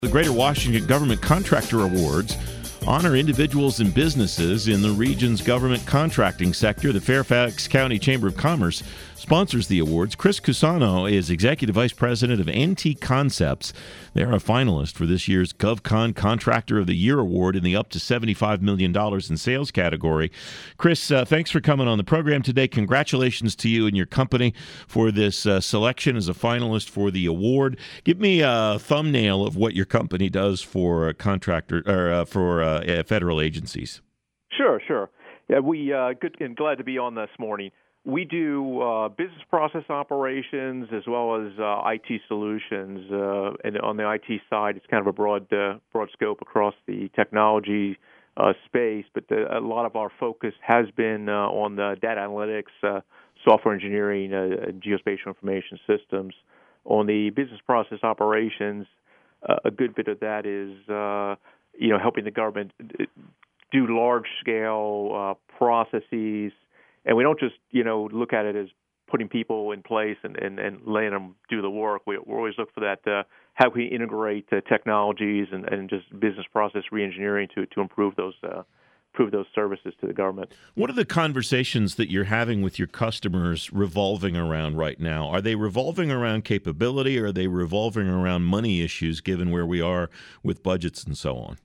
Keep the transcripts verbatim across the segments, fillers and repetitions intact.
The Greater Washington Government Contractor Awards honor individuals and businesses in the region's government contracting sector. The Fairfax County Chamber of Commerce sponsors the awards. Chris Cusano is Executive Vice President of N T Concepts. They're a finalist for this year's GovCon Contractor of the Year Award in the up to seventy-five million dollars in sales category. Chris, uh, thanks for coming on the program today. Congratulations to you and your company for this uh, selection as a finalist for the award. Give me a thumbnail of what your company does for a contractor or uh, for uh, federal agencies. Sure, sure. Yeah, we uh, good and glad to be on this morning. We do uh, business process operations as well as uh, I T solutions, uh, and on the I T side, it's kind of a broad, uh, broad scope across the technology uh, space. But the, a lot of our focus has been uh, on the data analytics, uh, software engineering, uh, geospatial information systems. On the business process operations, uh, a good bit of that is uh, you know helping the government do large-scale uh, processes. And we don't just, you know, look at it as putting people in place and, and, and letting them do the work. We, we always look for that, uh, how can we integrate uh, technologies and, and just business process reengineering to, to improve those uh, improve those services to the government. What are the conversations that you're having with your customers revolving around right now? Are they revolving around capability, or are they revolving around money issues, given where we are with budgets and so on?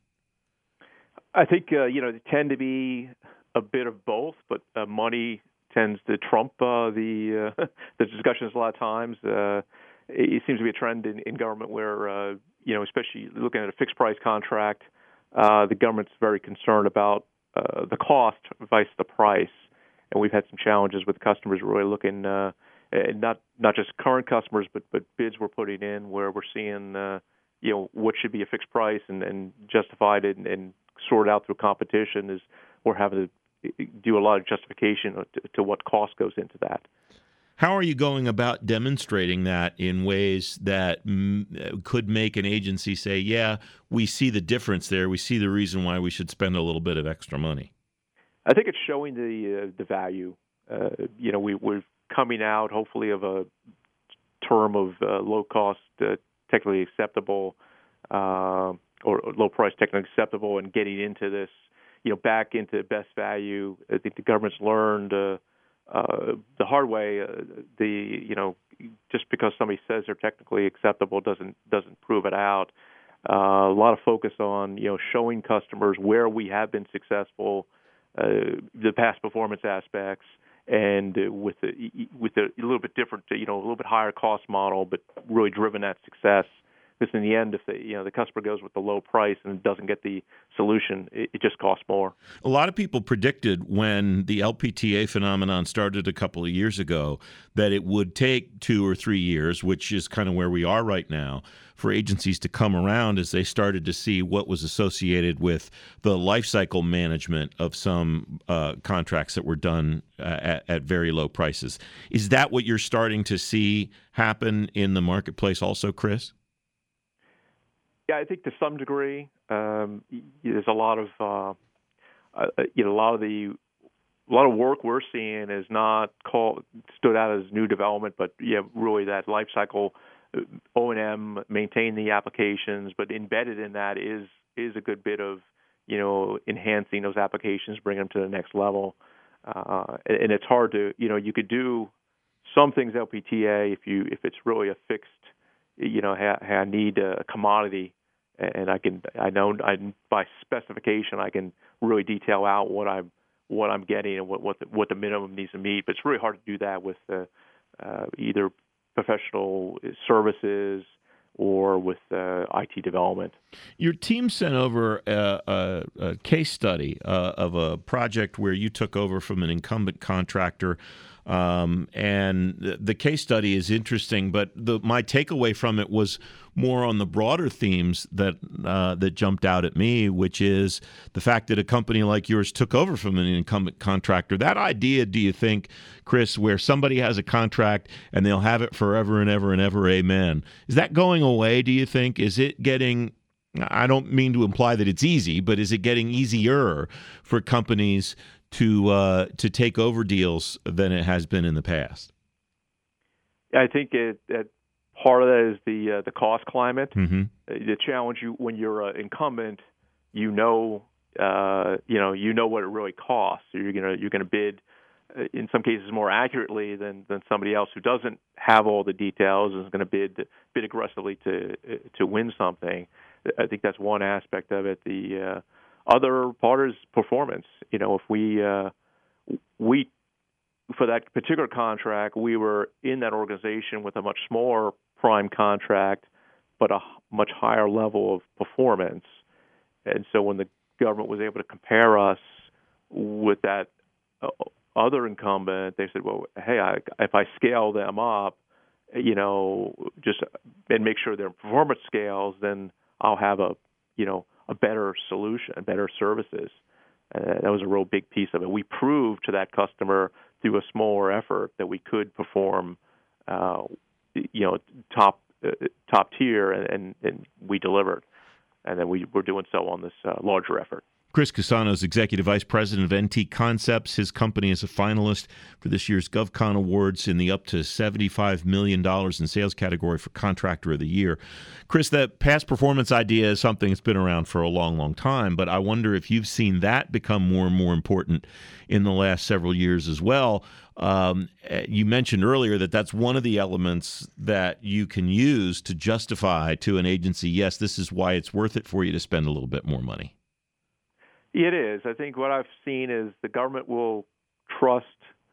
I think, uh, you know, they tend to be a bit of both, but uh, money tends to trump uh, the uh, the discussions a lot of times. Uh, it seems to be a trend in, in government where, uh, you know, especially looking at a fixed price contract, uh, the government's very concerned about uh, the cost versus the price. And we've had some challenges with customers really looking, uh, not not just current customers, but, but bids we're putting in where we're seeing, uh, you know, what should be a fixed price and, and justified it and, and sorted out through competition is we're having to do a lot of justification to, to what cost goes into that. How are you going about demonstrating that in ways that m- could make an agency say, yeah, we see the difference there, we see the reason why we should spend a little bit of extra money? I think it's showing the uh, the value. Uh, you know, we, we're coming out, hopefully, of a term of uh, low-cost, uh, technically acceptable, uh, or low price, technically acceptable, and getting into this, you know, back into best value. I think the government's learned uh, uh, the hard way. Uh, the you know, just because somebody says they're technically acceptable doesn't doesn't prove it out. Uh, a lot of focus on you know showing customers where we have been successful, uh, the past performance aspects, and uh, with a, with a, a little bit different, you know, a little bit higher cost model, but really driven that success. Because in the end, if the you know the customer goes with the low price and doesn't get the solution, it, it just costs more. A lot of people predicted when the L P T A phenomenon started a couple of years ago that it would take two or three years, which is kind of where we are right now, for agencies to come around as they started to see what was associated with the life cycle management of some uh, contracts that were done uh, at, at very low prices. Is that what you're starting to see happen in the marketplace also, Chris? Yeah, I think to some degree, um, there's a lot of uh, uh, you know a lot of the a lot of work we're seeing is not called stood out as new development, but yeah, really that life cycle O and M, maintain the applications, but embedded in that is is a good bit of you know enhancing those applications, bring them to the next level, uh, and, and it's hard to you know you could do some things L P T A if you if it's really a fixed you know hey, hey, I need a commodity. And I can, I know, I, by specification, I can really detail out what I'm, what I'm getting and what what the, what the minimum needs to meet. But it's really hard to do that with uh, uh, either professional services or with uh, I T development. Your team sent over a, a, a case study uh, of a project where you took over from an incumbent contractor. Um, and the, the case study is interesting, but the, my takeaway from it was more on the broader themes that uh, that jumped out at me, which is the fact that a company like yours took over from an incumbent contractor. That idea, do you think, Chris, where somebody has a contract and they'll have it forever and ever and ever, amen, is that going away, do you think? Is it getting, I don't mean to imply that it's easy, but is it getting easier for companies to uh, to take over deals than it has been in the past? I think it, it part of that is the uh, the cost climate. Mm-hmm. The challenge you when you're an incumbent, you know, uh, you know, you know what it really costs. So you're gonna you're gonna bid, uh, in some cases more accurately than, than somebody else who doesn't have all the details and is going to bid bid aggressively to to win something. I think that's one aspect of it. The uh, other part is performance. You know, if we uh, we for that particular contract, we were in that organization with a much smaller prime contract, but a much higher level of performance. And so when the government was able to compare us with that uh, other incumbent, they said, well, hey, I, if I scale them up, you know, just and make sure their performance scales, then I'll have a, you know, a better solution, better services. Uh, that was a real big piece of it. We proved to that customer through a smaller effort that we could perform, uh, you know, top uh, top tier, and, and, and we delivered. And then we were doing so on this uh, larger effort. Chris Cassano is Executive Vice President of N T Concepts. His company is a finalist for this year's GovCon Awards in the up to seventy-five million dollars in sales category for Contractor of the Year. Chris, that past performance idea is something that's been around for a long, long time, but I wonder if you've seen that become more and more important in the last several years as well. Um, you mentioned earlier that that's one of the elements that you can use to justify to an agency, yes, this is why it's worth it for you to spend a little bit more money. It is. I think what I've seen is the government will trust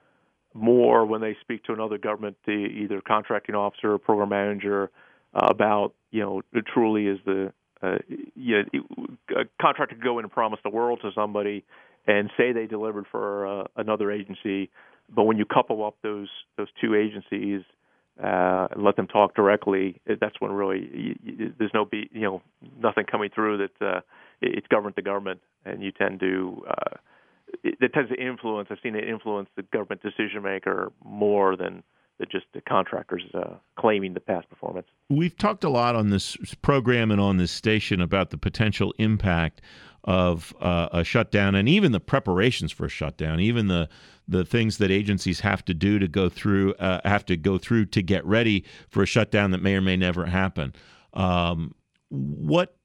more when they speak to another government, the, either contracting officer or program manager, uh, about, you know, it truly is the, uh, you know, a contractor could go in and promise the world to somebody and say they delivered for uh, another agency, but when you couple up those those two agencies uh, and let them talk directly, that's when really you, you, there's no be, you know, nothing coming through that uh, it's government to government, and you tend to uh, it, it tends to influence. I've seen it influence the government decision maker more than than just the contractors uh, claiming the past performance. We've talked a lot on this program and on this station about the potential impact of uh, a shutdown, and even the preparations for a shutdown, even the the things that agencies have to do to go through uh, have to go through to get ready for a shutdown that may or may never happen. Um, what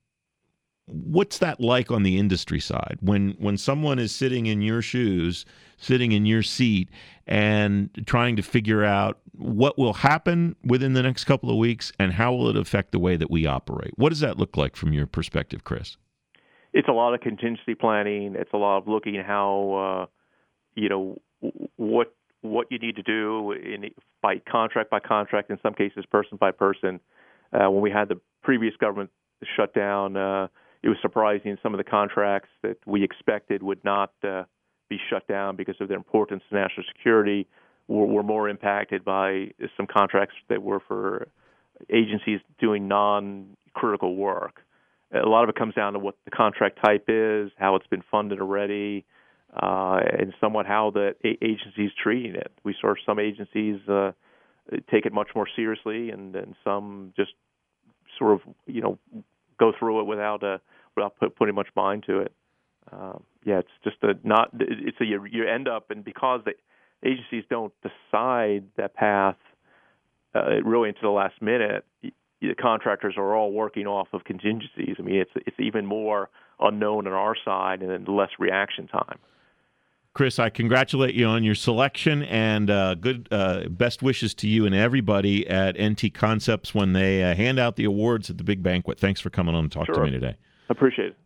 what's that like on the industry side when when someone is sitting in your shoes, sitting in your seat, and trying to figure out what will happen within the next couple of weeks and how will it affect the way that we operate? What does that look like from your perspective, Chris? It's a lot of contingency planning. It's a lot of looking at how, uh, you know, what what you need to do in by contract by contract, in some cases person by person. Uh, when we had the previous government shutdown, uh, it was surprising some of the contracts that we expected would not uh, be shut down because of their importance to national security were, were more impacted by some contracts that were for agencies doing non-critical work. A lot of it comes down to what the contract type is, how it's been funded already, uh, and somewhat how the a- agency's treating it. We saw some agencies uh, take it much more seriously, and, and some just sort of, you know, go through it without uh, without put, putting much mind to it. Um, yeah, it's just a not. It's a you, you end up, and because the agencies don't decide that path uh, really into the last minute, the contractors are all working off of contingencies. I mean, it's it's even more unknown on our side and then less reaction time. Chris, I congratulate you on your selection, and uh, good uh, best wishes to you and everybody at N T Concepts when they uh, hand out the awards at the big banquet. Thanks for coming on and talking Sure. to me today. Appreciate it.